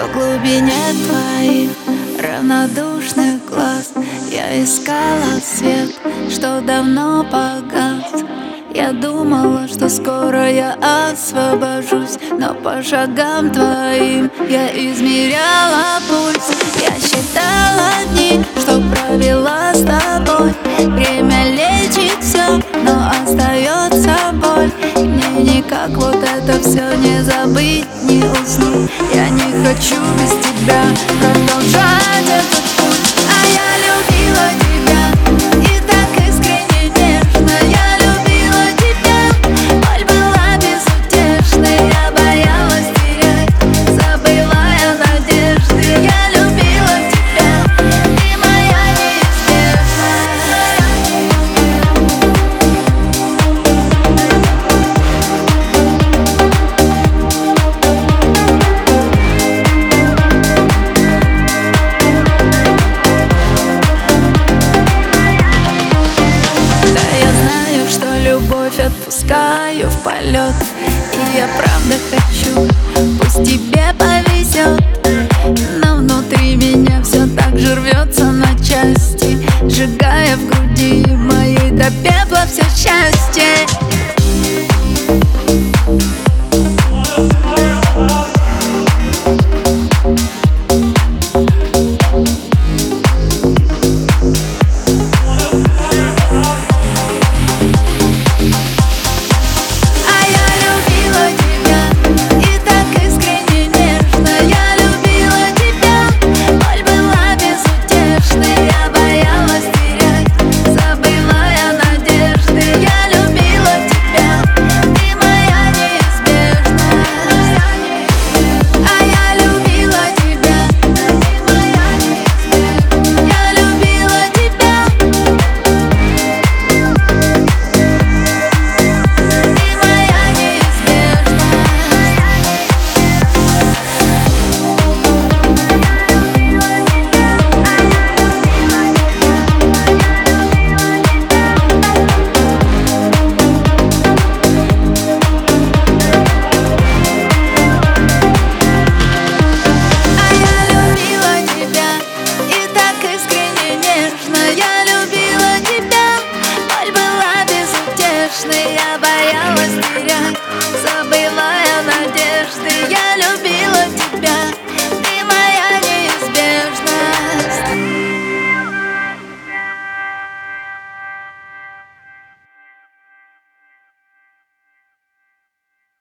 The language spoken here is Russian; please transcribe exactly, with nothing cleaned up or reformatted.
В глубине твоих равнодушных глаз я искала свет, что давно погас. Я думала, что скоро я освобожусь, но по шагам твоим я измеряла пульс. Я считала дни, что провела с тобой. Время лечит все, но остается боль. Мне никак вот это все не забыть, не уснуть.